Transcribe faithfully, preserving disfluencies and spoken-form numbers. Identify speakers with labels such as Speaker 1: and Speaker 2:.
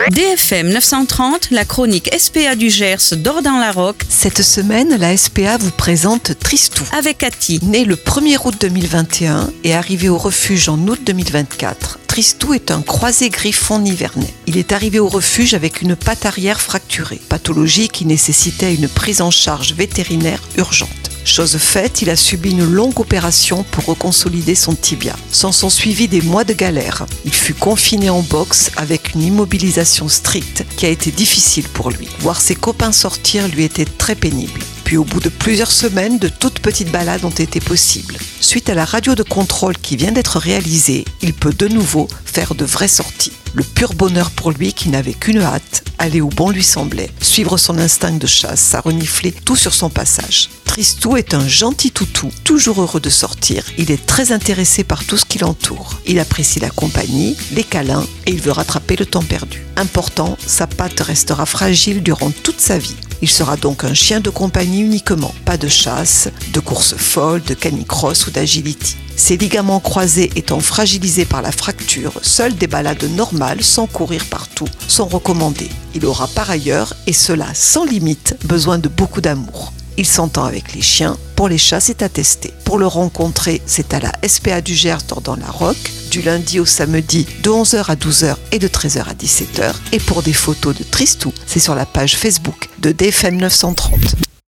Speaker 1: D F M neuf cent trente, la chronique S P A du Gers d'Ordan-la-Roque.
Speaker 2: Cette semaine, la S P A vous présente Tristou.
Speaker 1: Avec Cathy.
Speaker 2: Né le premier août deux mille vingt et un et arrivé au refuge en août deux mille vingt-quatre, Tristou est un croisé griffon nivernais. Il est arrivé au refuge avec une patte arrière fracturée, pathologie qui nécessitait une prise en charge vétérinaire urgente. Chose faite, il a subi une longue opération pour reconsolider son tibia. S'en sont suivis des mois de galère. Il fut confiné en box avec une immobilisation stricte qui a été difficile pour lui. Voir ses copains sortir lui était très pénible. Puis au bout de plusieurs semaines, de toutes petites balades ont été possibles. Suite à la radio de contrôle qui vient d'être réalisée, il peut de nouveau faire de vraies sorties. Le pur bonheur pour lui qui n'avait qu'une hâte, aller où bon lui semblait, suivre son instinct de chasse, à renifler tout sur son passage. Tristou est un gentil toutou, toujours heureux de sortir. Il est très intéressé par tout ce qui l'entoure. Il apprécie la compagnie, les câlins et il veut rattraper le temps perdu. Important, sa patte restera fragile durant toute sa vie. Il sera donc un chien de compagnie uniquement, pas de chasse, de course folle, de canicross ou d'agility. Ses ligaments croisés étant fragilisés par la fracture, seules des balades normales sans courir partout sont recommandées. Il aura par ailleurs, et cela sans limite, besoin de beaucoup d'amour. Il s'entend avec les chiens, pour les chats c'est à tester. Pour le rencontrer, c'est à la S P A du Gers d'Ordan-la-Roque, du lundi au samedi de onze heures à douze heures et de treize heures à dix-sept heures. Et pour des photos de Tristou, c'est sur la page Facebook de D F M neuf cent trente.